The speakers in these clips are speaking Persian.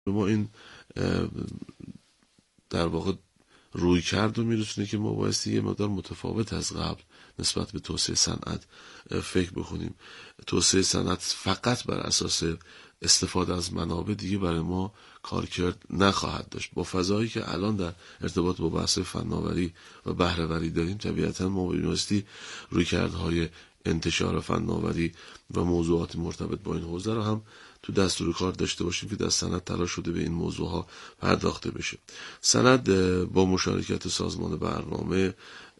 ما این در واقع روی کرد و میرسونه که ما بایستی یه مقدار متفاوت از قبل نسبت به توسعه صنعت فکر بکنیم. توسعه صنعت فقط بر اساس استفاده از منابع دیگه برای ما کارکرد نخواهد داشت. با فضایی که الان در ارتباط با بحث فناوری و بهره‌وری داریم، طبیعتاً ما بایستی رویکردهای انتشار فناوری و موضوعات مرتبط با این حوزه رو هم تو دستور کار داشته باشیم که در سند تلاش شده به این موضوع ها پرداخته بشه. سند با مشارکت سازمان برنامه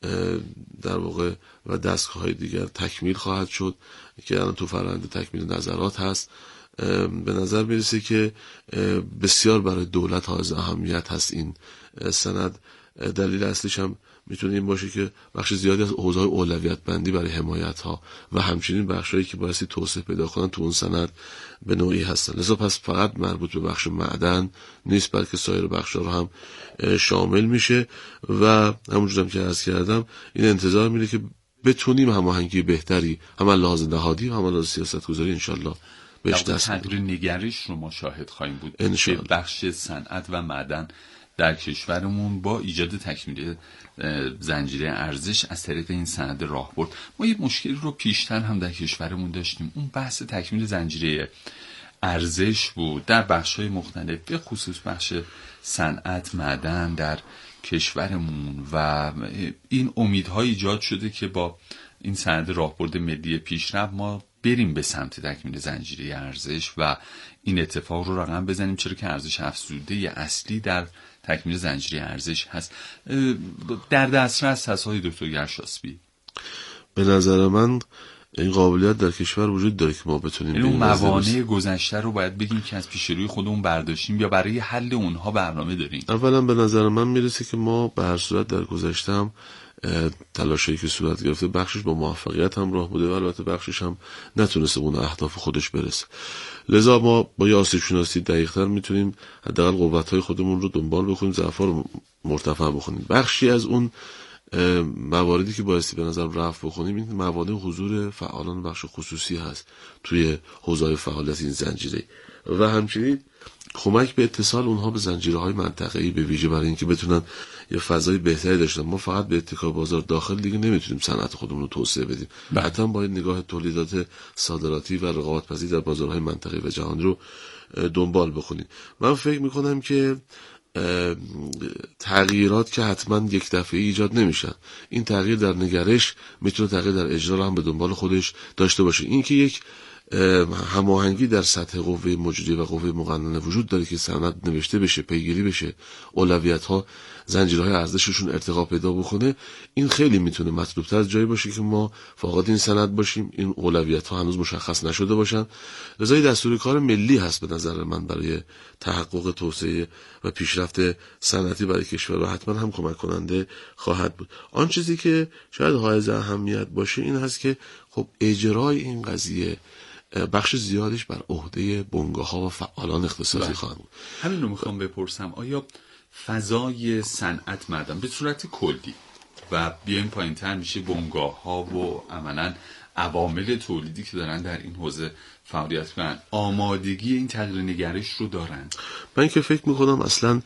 در واقع و دستگاه‌های دیگر تکمیل خواهد شد که الان تو فرآیند تکمیل نظرات هست. به نظر میرسه که بسیار برای دولت حائز اهمیت هست این سند. دلیل اصلیش هم میتونه این باشه که بخش زیادی از حوزه‌های اولویت بندی برای حمایت ها و همچنین بخشایی که بایستی توسعه پیدا کنن تو اون سند به نوعی هستن. لذا پس فقط مربوط به بخش معدن نیست، بلکه سایر بخش‌ها رو هم شامل میشه و همونجوری که عرض کردم این انتظار میره که بتونیم هماهنگی بهتری هم از لحاظ نهادی و هم از لحاظ سیاست‌گذاری انشالله بهش دست تغییر نگرش رو ما شاهد خواهیم بود که بخش صنعت و معدن در کشورمون با ایجاد تکمیل زنجیره ارزش از طریق این سند راهبرد. ما یه مشکلی رو پیشتر هم در کشورمون داشتیم، اون بحث تکمیل زنجیره ارزش بود در بخش‌های مختلف، به خصوص بخش صنعت معدن در کشورمون و این امیدها ایجاد شده که با این سند راهبرد ملی پیشرفت ما بریم به سمت تکمیل زنجیره ارزش و این اتفاق رو رقم بزنیم، چرا که ارزش افزوده اصلی در تکمیل زنجیره ارزش هست. در دسترس هست های دکتر گرشاسبی؟ به نظر من این قابلیت در کشور وجود داره که ما بتونیم اون موانع گذشته رو باید بگیم که از پیش روی خودمون برداشتیم یا برای حل اونها برنامه داریم. اولا به نظر من میرسه که ما به هر صورت در گذشته هم تلاشی که صورت گرفته بخشش با موفقیت همراه بوده و البته بخشش هم نتونسته اون اهداف خودش برسه. لذا ما با یه آسیب شناسی دقیق‌تر میتونیم حداقل قوت‌های خودمون رو دنبال بکنیم، ضعف‌ها رو مرتفع بکنیم. بخشی از اون مواردی که بایستی به نظر رفع بکنیم این موارد حضور فعالان بخش خصوصی هست توی حوزه‌های فعالیت این زنجیره و همچنین کمک به اتصال اونها به زنجیره‌های منطقه‌ای به ویژه برای اینکه بتونن یه فضای بهتری داشتن. ما فقط به اتکا بازار داخل دیگه نمیتونیم صنعت خودمون رو توسعه بدیم، حتما باید نگاه تولیدات صادراتی و رقابت‌پذیر در بازارهای منطقه‌ای و جهانی رو دنبال بکنیم. من فکر می‌کنم که تغییرات که حتما یک دفعه ایجاد نمیشن، این تغییر در نگرش میتونه تغییر در اجرا هم به دنبال خودش داشته باشه. این که یک هماهنگی در سطح قوه مجریه و قوه مقننه وجود داره که سند نوشته بشه، پیگیری بشه، اولویت ها زنجیرهای ارزششون ارتقا پیدا بکنه، این خیلی میتونه مطلوب تر از جایی باشه که ما فقط این سند باشیم، این اولویت ها هنوز مشخص نشده باشن. لذا دستور کار ملی هست به نظر من برای تحقق توسعه و پیشرفت صنعتی برای کشور و حتما هم کمک کننده خواهد بود. آن چیزی که شاید حائز اهمیت باشه این هست که خب اجرای این قضیه بخش زیادش بر عهده بنگاه‌ها و فعالان اقتصادی خواهد بود. همین رو میخوام بپرسم، آیا فضای صنعت معدن به صورت کلی و بیایم پایین‌تر میشه بنگاه‌ها و عملاً عوامل تولیدی که دارن در این حوزه فعالیت کنن آمادگی این تغییر نگرش رو دارن؟ من که فکر میکنم اصلا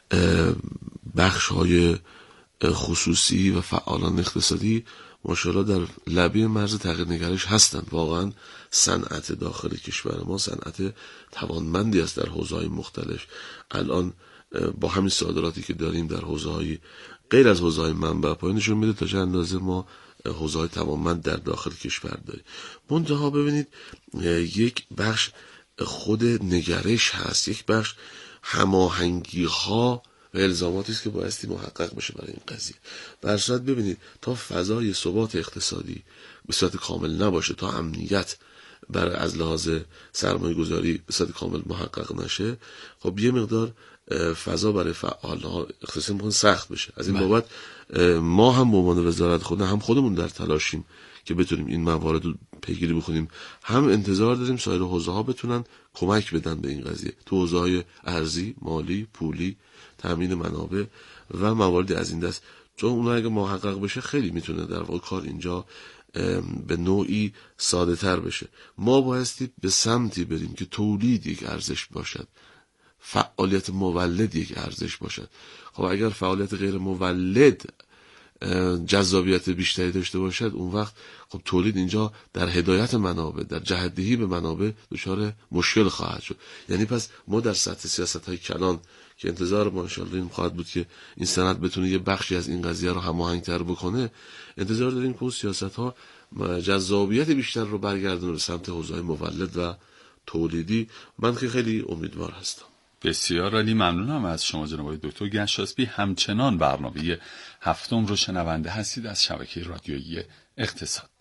بخش‌های خصوصی و فعالان اقتصادی ماشاءالله در لبه مرز تغییر نگرش هستند. واقعا صنعت داخل کشور ما صنعت توانمندی است در حوزه‌های مختلف. الان با همین صادراتی که داریم در حوزه‌های غیر از حوزه‌های منبع پایین نشون میده تا چه اندازه ما حوزه‌های توانمند در داخل کشور داریم. منتها ببینید یک بخش خود نگرش هست، یک بخش هماهنگی‌ها و الزاماتی است که بایستی محقق بشه برای این قضیه. در صورت ببینید تا فضای ثبات اقتصادی به صورت کامل نباشه، تا امنیت برای از لحاظ سرمایه گذاری به صورت کامل محقق نشه، خب یه مقدار فضا برای فعالان اقتصادی ممکن سخت بشه. از این بابت ما هم به عنوان وزارت هم خودمون در تلاشیم که بتونیم این موارد رو پیگیری بکنیم، هم انتظار داریم سایر حوزه‌ها بتونن کمک بدن به این قضیه تو حوزه‌های ارزی، مالی، پولی، تامین منابع و مواردی از این دست، چون اونها اگه محقق بشه خیلی میتونه در واقع کار اینجا به نوعی ساده تر بشه. ما بایستی به سمتی بریم که تولید یک ارزش باشد فعالیت مولد یک ارزش باشد. خب اگر فعالیت غیر مولد جذابیت بیشتری داشته باشد، اون وقت خب تولید اینجا در هدایت منابع، در جهت‌دهی به منابع دچار مشکل خواهد شد. یعنی پس ما در سطح سیاست‌های کلان که انتظار ما ان شاءالله این خواهد بود که این سند بتونه یه بخشی از این قضیه رو هماهنگ‌تر بکنه، انتظار داریم که اون سیاست‌ها جذابیت بیشتر رو برگردونه به سمت حوزه‌های مولد و تولیدی. من که خیلی امیدوار هستم. بسیار عالی، ممنونم از شما جناب آقای دکتر گنجشاسبی. همچنان برنامه هفتم رو شنونده هستید از شبکه رادیویی اقتصاد.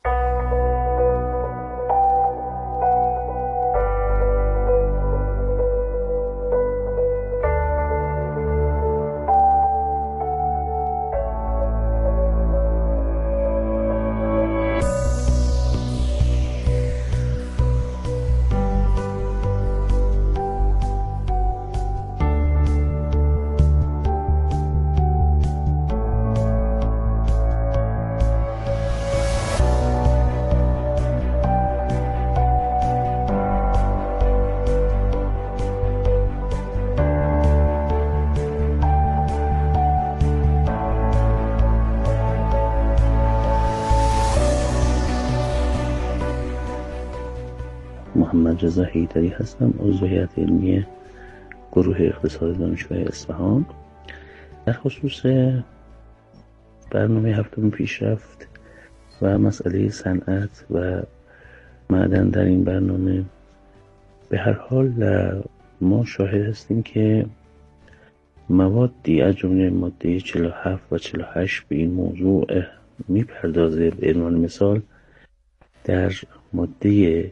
محمد رضا حیدری هستم، عضو هیئت علمی گروه اقتصاد دانشگاه اصفهان. در خصوص برنامه هفتم پیشرفت و مسئله صنعت و معدن در این برنامه، به هر حال ما شاهد هستیم که موادی از جمله ماده 47 و 48 به این موضوع میپردازه. به عنوان مثال در ماده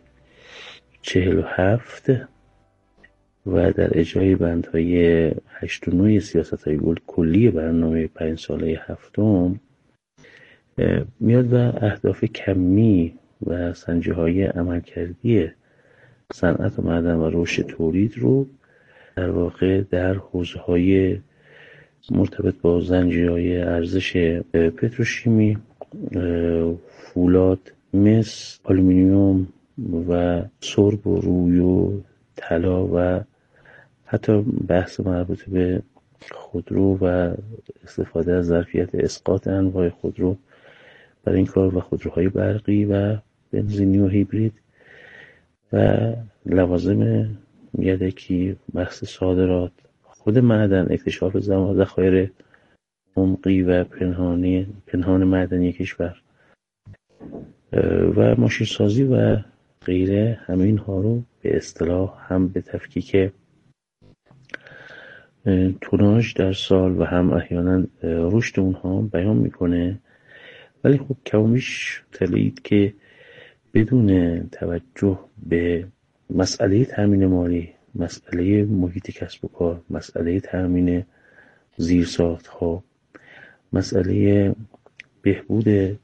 47 و در اجرای بندهای 8 و 9 سیاست‌های کلی برنامه 5 ساله هفتم میاد و اهداف کمی و سنجی‌های عملکردی صنعت و معدن و رشد تولید رو در واقع در حوزه‌های مرتبط با زنجیرهای ارزش پتروشیمی، فولاد، مس، آلومینیوم و سرب و روی و طلا و حتی بحث مربوط به خودرو و استفاده از ظرفیت اسقاط انواع خودرو برای این کار و خودروهای برقی و بنزینی و هیبرید و لوازم یدکی، بحث صادرات، خود معدن، اکتشاف ذخایر عمقی و پنهان معدنی کشور و ماشین سازی و غیره. همین ها رو به اصطلاح هم به تفکیک توناژ در سال و هم احیانا رشد اونها بیان میکنه. ولی خب کمیش تلید که بدون توجه به مسئله تامین مالی، مسئله محیط کسب و کار، مسئله تامین زیرساخت‌ها، مسئله بهبود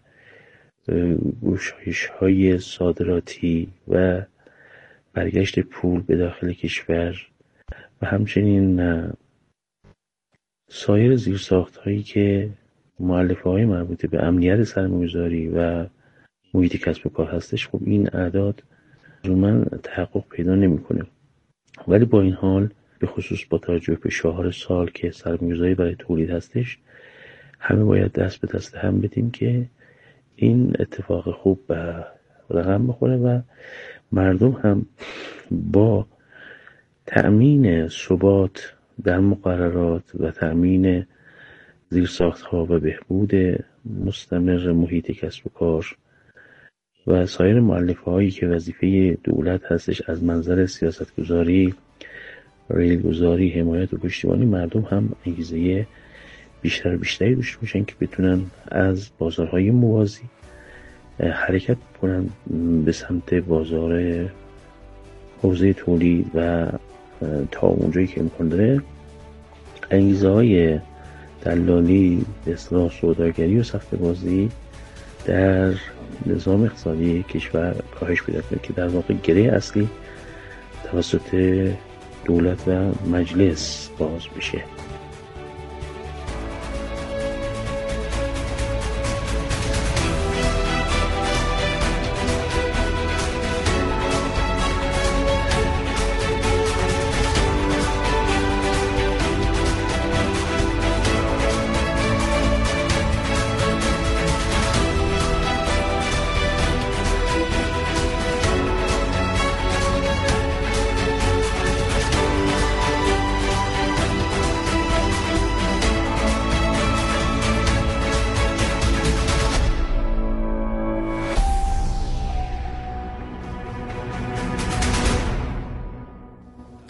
گشایش‌های صادراتی و برگشت پول به داخل کشور و همچنین سایر زیرساخت‌هایی که مؤلفه‌های مربوط به امنیت سرمایه‌گذاری و محیط کسب و کار هستش، خب این اعداد لزوماً تحقق پیدا نمی‌کنه. ولی با این حال به خصوص با توجه به شاهکار سال که سرمایه‌گذاری برای تولید هستش، همه باید دست به دست هم بدیم که این اتفاق خوب به رقم بخوره و مردم هم با تأمین ثبات در مقررات و تأمین زیرساخت‌ها و بهبود مستمر محیط کسب و کار و سایر مؤلفه‌هایی که وظیفه دولت هستش از منظر سیاستگذاری، ریلگذاری، حمایت و پشتیبانی، مردم هم انگیزه بیشتری داشته باشن که بتونن از بازارهای موازی حرکت کنن به سمت بازار حوزه تولید و تا اونجایی که امکان داره انگیزه های دلالی، به اصطلاح سوداگری و سفته بازی در نظام اقتصادی کشور کاهش پیدا کنه که در واقع گره اصلی توسط دولت و مجلس باز بشه.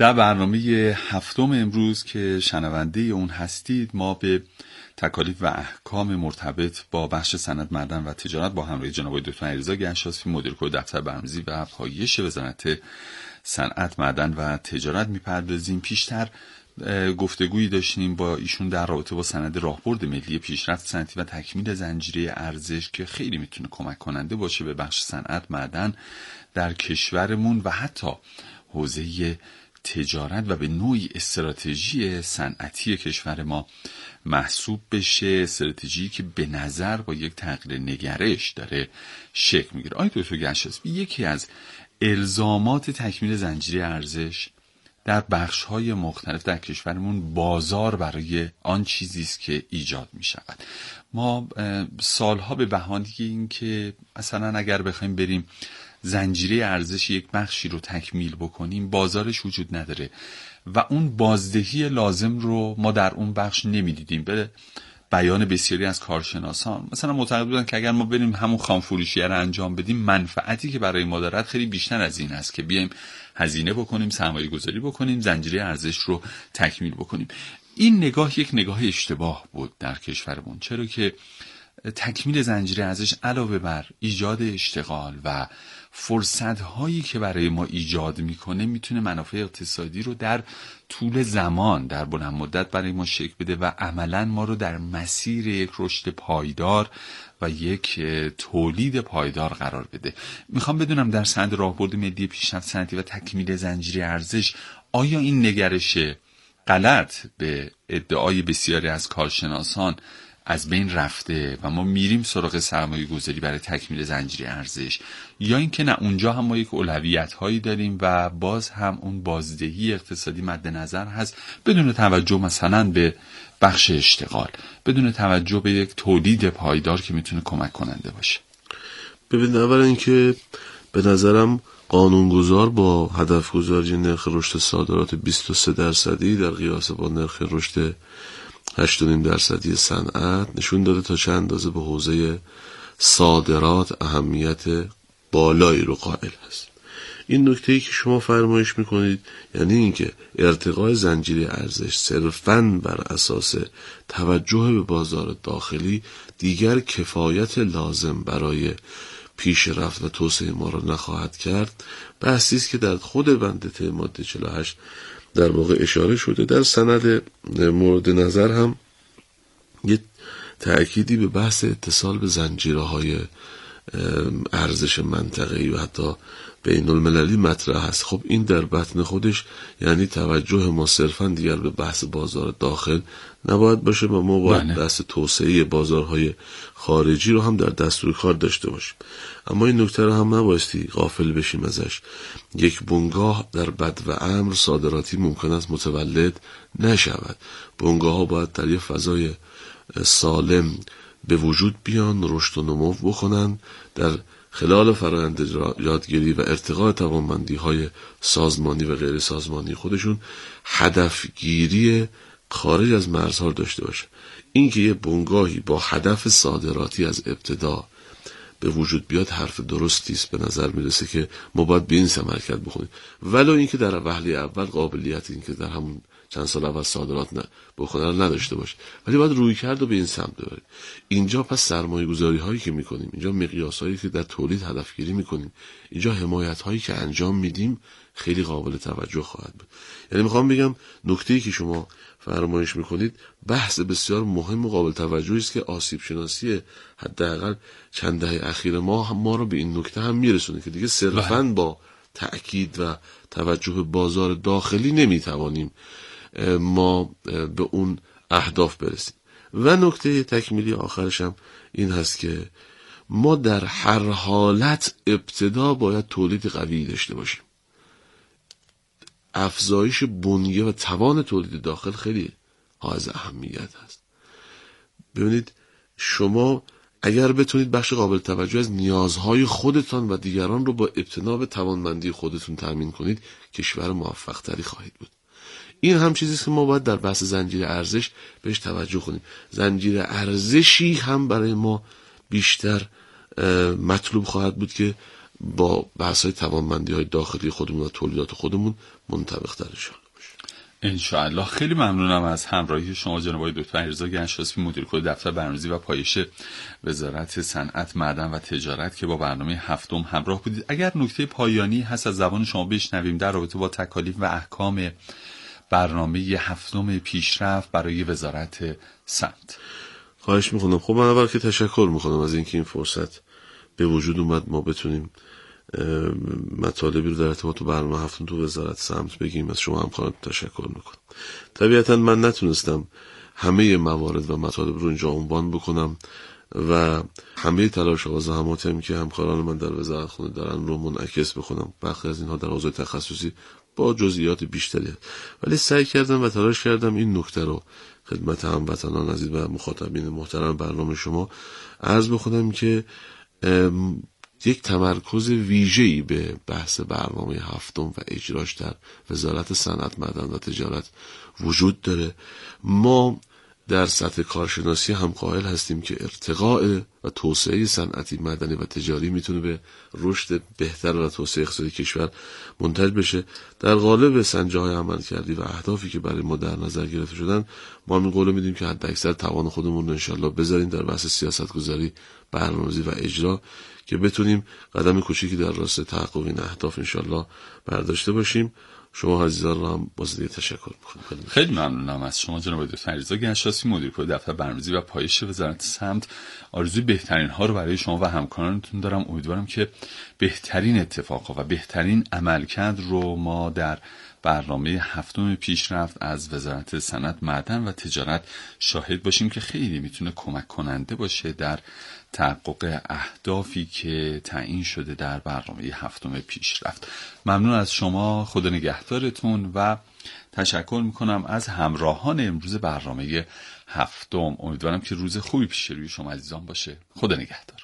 در برنامه 7 امروز که شنونده اون هستید، ما به تکالیف و احکام مرتبط با بخش صنعت، معدن و تجارت با همراهی جناب دکتر علیرضا گنجشاسپی، مدیر کل دفتر برنامه‌ریزی و پایش وزارت صنعت، معدن و تجارت میپردازیم. پیشتر گفتگویی داشتیم با ایشون در رابطه با سند راهبرد ملی پیشرفت صنعتی و تکمیل زنجیره ارزش که خیلی میتونه کمک کننده باشه به بخش صنعت، معدن در کشورمون و حتی حوزه تجارت و به نوعی استراتژی صنعتی کشور ما محسوب بشه، استراتژی که به نظر با یک تغییر نگرش داره شکل میگیره. آقای دکتر گنجشاسپی، یکی از الزامات تکمیل زنجیره ارزش در بخش‌های مختلف در کشورمون بازار برای آن چیزی است که ایجاد می‌شود. ما سالها به بهانه این که مثلا اگر بخوایم بریم زنجیره ارزش یک بخشی رو تکمیل بکنیم، بازارش وجود نداره و اون بازدهی لازم رو ما در اون بخش نمیدیدیم. به بیان بسیاری از کارشناسان مثلا معتقد بودن که اگر ما بریم همون خامفروشی رو انجام بدیم، منفعتی که برای ما دارد خیلی بیشتر از این است که بیایم هزینه بکنیم، سرمایه گذاری بکنیم، زنجیره ارزش رو تکمیل بکنیم. این نگاه یک نگاه اشتباه بود در کشورمون، چرا که تکمیل زنجیره ارزش علاوه بر ایجاد اشتغال و فرصت‌هایی که برای ما ایجاد میکنه، میتونه منافع اقتصادی رو در طول زمان، در بلند مدت برای ما شکل بده و عملاً ما رو در مسیر یک رشد پایدار و یک تولید پایدار قرار بده. میخوام بدونم در سند راهبرد ملی پیشرفت صنعتی و تکمیل زنجیره ارزش، آیا این نگرش غلط به ادعای بسیاری از کارشناسان از بین رفته و ما میریم سراغ سرمایه گذاری برای تکمیل زنجیره ارزش، یا اینکه نه، اونجا هم ما یک اولویت هایی داریم و باز هم اون بازدهی اقتصادی مد نظر هست، بدون توجه مثلا به بخش اشتغال، بدون توجه به یک تولید پایدار که میتونه کمک کننده باشه؟ ببین، اول اینکه به نظرم قانونگذار با هدف گذاری نرخ رشد صادرات 23% در قیاس با نرخ رشد 8.5% صنعت نشون داده تا چند اندازه به حوزه صادرات اهمیت بالایی رو قائل هست. این نکته‌ای که شما فرمایش میکنید، یعنی اینکه ارتقای زنجیره ارزش صرفاً بر اساس توجه به بازار داخلی دیگر کفایت لازم برای پیشرفت و توسعه ما را نخواهد کرد، بحثی است که در خود بند ماده 48 در واقع اشاره شده. در سند مورد نظر هم یه تأکیدی به بحث اتصال به زنجیره‌های ارزش منطقه‌ای و حتی بین المللی مطرح هست. خب این در بطن خودش یعنی توجه ما صرفاً دیگر به بحث بازار داخل نباید باشه و ما باید بحث توسعه بازارهای خارجی رو هم در دستور کار داشته باشیم. اما این نکته رو هم نبایستی غافل بشیم ازش. یک بنگاه در بد و امر صادراتی ممکن است متولد نشود. بنگاه ها باید در یک فضای سالم به وجود بیان، رشد و نمو بکنن، در خلال فرآیند یادگیری و ارتقاء توانمندی های سازمانی و غیر سازمانی خودشون هدفگیری خارج از مرزها داشته باشه. اینکه یه بنگاهی با هدف صادراتی از ابتدا به وجود بیاد حرف درستی است. به نظر میرسه که ما باید به این حرکت بکنیم، ولو اینکه در وهله اول قابلیت این که در همون چند سال اول صادرات بکنن نداشته باشه، ولی باید روی کرد و به این سمت ببریم. اینجا پس سرمایه گذاری هایی که میکنیم، اینجا مقیاس هایی که در تولید هدفگیری میکنیم، اینجا حمایت هایی که انجام میدیم خیلی قابل توجه خواهد بود. یعنی میخوام بگم نکته‌ای که شما فرمایش میکنید بحث بسیار مهم و قابل توجهی است که آسیب شناسی حداقل چند دهه اخیر ما رو به این نکته هم میرسونه که دیگه صرفاً با تأکید و توجه به بازار داخلی نمیتوانیم ما به اون اهداف برسیم. و نکته تکمیلی آخرش هم این هست که ما در هر حالت ابتدا باید تولید قوی داشته باشیم. افزایش بنیه و توان تولید داخل خیلی حائز اهمیت هست. ببینید، شما اگر بتونید بخش قابل توجه از نیازهای خودتان و دیگران رو با اجتناب توانمندی خودتون تامین کنید، کشور موفق تری خواهید بود. این هم چیزی است که ما باید در بحث زنجیره ارزش بهش توجه کنیم. زنجیره ارزشی هم برای ما بیشتر مطلوب خواهد بود که با بحث‌های توانمندی‌های داخلی خودمون و تولیدات خودمون منطبق تر انشاءالله. خیلی ممنونم از همراهی شما جناب آقای دکتر علیرضا گنجشاسبی، مدیر کل دفتر برنامه‌ریزی و پایش وزارت صنعت، معدن و تجارت که با برنامه هفتم همراه بودید. اگر نکته پایانی هست از زبان شما بشنویم در رابطه با تکالیف و احکام برنامه هفتم پیشرفت برای وزارت صنعت. خواهش میکنم. خب من اول که تشکر میکنم از اینکه این فرصت به وجود اومد ما بتونیم مطالبی رو در ارتباط با برنامه هفتم تو وزارت صنعت بگیم. از شما همکارانتون تشکر میکنم. طبیعتا من نتونستم همه موارد و مطالب رو اینجا عنوان بکنم و همه تلاش و زحماتی که همکاران من در وزارت خونه دارن رو منعکس بکنم. برخی از اینها در حوزه تخصصی با جزئیات بیشتری، ولی سعی کردم و تلاش کردم این نکته رو خدمت هموطنان عزیز و مخاطبین محترم برنامه شما عرض بکنم که یک تمرکز ویژه‌ای به بحث برنامه هفتم و اجراش در وزارت صنعت، معدن و تجارت وجود داره. ما در سطح کارشناسی هم قائل هستیم که ارتقاء و توسعه صنعتی، معدنی و تجاری میتونه به رشد بهتر و توسعه اقتصادی کشور منتج بشه. در قالب سنجه‌های عملکردی و اهدافی که برای ما در نظر گرفته شدن، ما این قول میدیم که حداکثر توان خودمون رو انشالله بذاریم در بحث سیاست‌گذاری، برنامه‌ریزی و اجرا که بتونیم قدم کوچیکی در راستای تحقق این اهداف انشالله برداشته باشیم. شما عزیزان رو هم باز دیگه تشکر می‌کنم. خیلی ممنونم از شما جناب دکتر علیرضا گنجشاسبی، مدیر کل دفتر برنامه‌ریزی و پایش وزارت صنعت. آرزوی بهترین ها رو برای شما و همکارانتون دارم. امیدوارم که بهترین اتفاقا و بهترین عملکرد رو ما در برنامه هفتم پیشرفت از وزارت صنعت، معدن و تجارت شاهد باشیم که خیلی میتونه کمک کننده باشه در تحقق اهدافی که تعیین شده در برنامه هفتم پیشرفت. ممنون از شما، خدا نگهدارتون و تشکر میکنم از همراهان امروز برنامه هفتم. امیدوارم که روز خوبی پیش روی شما عزیزان باشه. خدا نگهدار.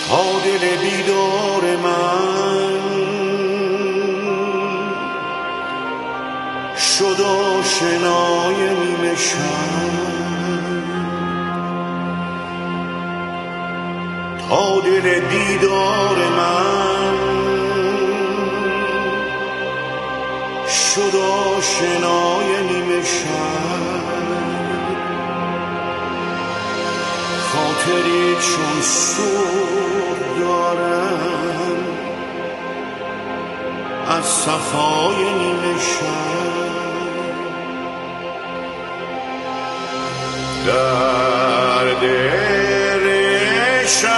تا دل بیدار من شد آشنای نیمه شب، تا دل بیدار من شد آشنای نیمه شب. خاطری چون سور دارم از صفای نیمه شب، در دل شب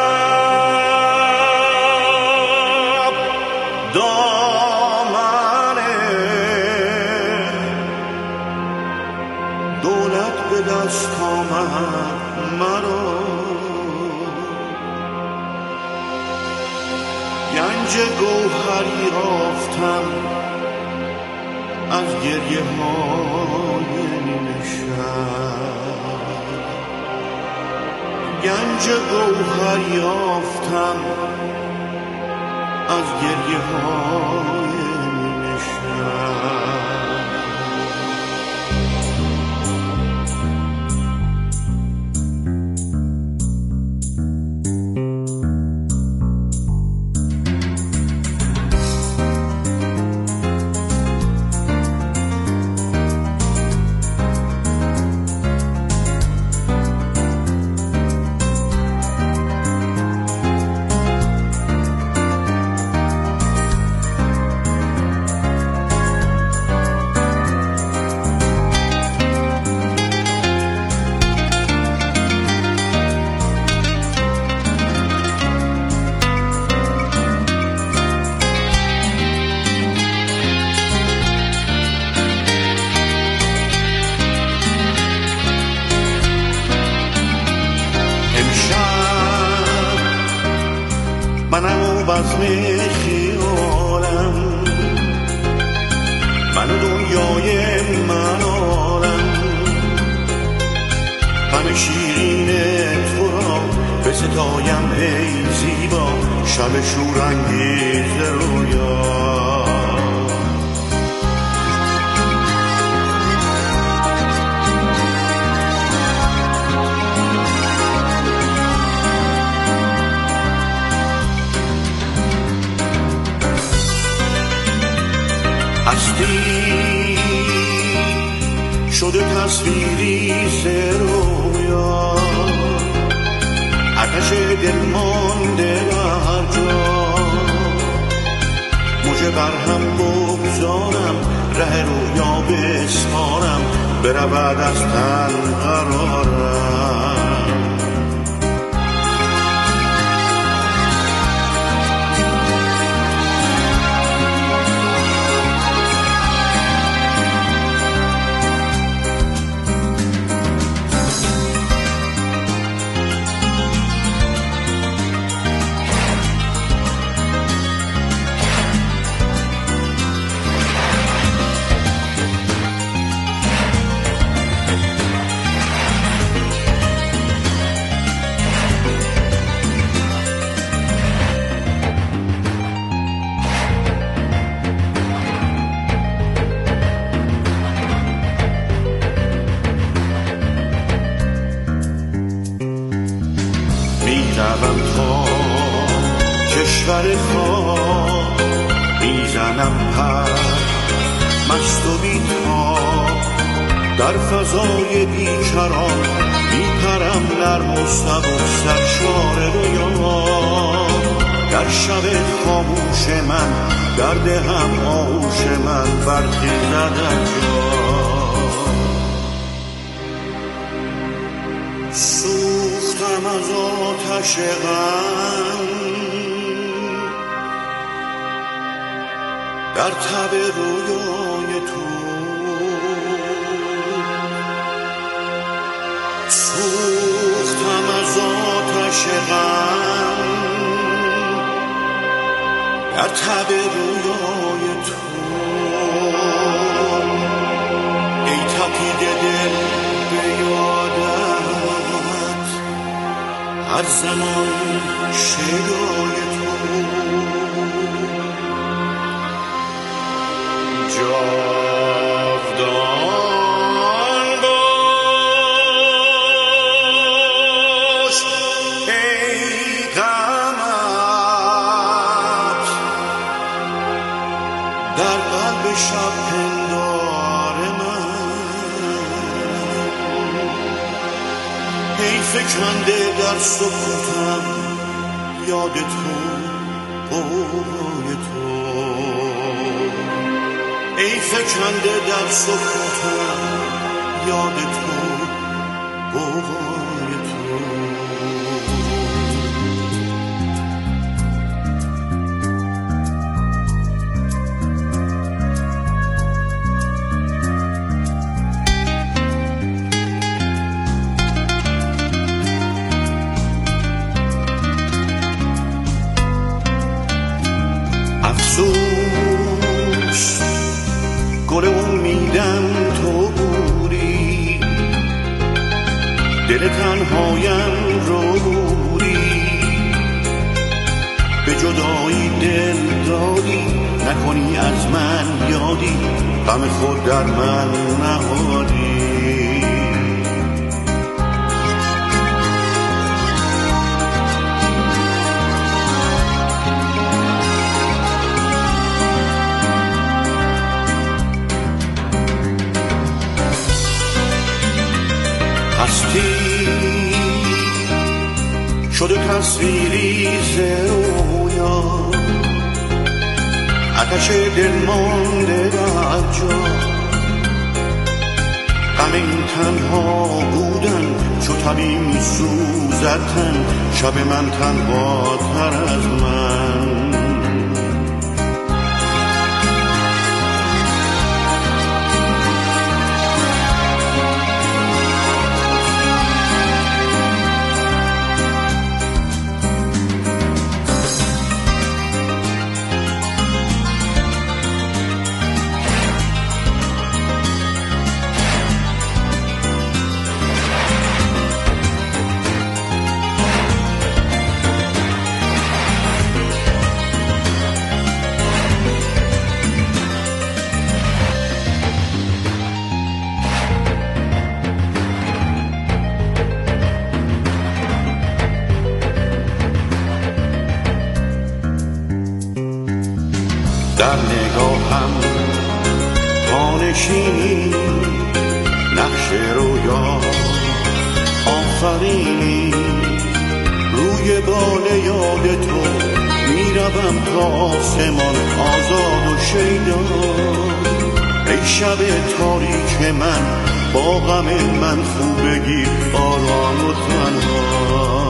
دامن دولت به دست آمد مرا، گنج گوهری یافتم از گریه های نیمه شب، گنج گوهری یافتم از گریه های نیمه شب. منم و بزم خیالم، من و دنیای من عالم، همه شیرین تو را به ستایم ای زیبا، شب شورانگیز رویا. هستی شده تصویری ز رویا، آتش دل مانده بر جا، موجه بر هم بگذارم، ره رویا بسپارم، برود از تن قرارم. میروم تا کشور خواب، میزنم پر مست و بی‌تاب، در فضای بیکران میپرم نرم و سبک سرشار رویا. در شب خاموش من در دهم آغوش من برخیزد از جا. سوختم از آتش غم در تب رویای تو، سوختم از آتش غم در تب رویای تو. ای تپیده دل به یادت هر زمان شیدای تو جاودان باش ای غمت در قلب شب پندار من ای فکنده در سکوتم یاد تو قوای تو ای فکنده در سکوتم یاد تو قوای تو افسوس گل امیدم تو بودی دل تنهایم رو بودی به جدایی دل دادی نکنی از من یادی غم خود در من نهادی هستی شده تصویری ز رویا آتش دل مانده در جا غم این تنها بودن چو طبیع می سوزد تن شب من تنها تر از من در نگاهم پانشینی نقش رویا آفرینی روی بال یاد تو میروم تا آسمان آزاد و شیدا ای شب تاریک من با غم من خوب بگیر آرام و تنها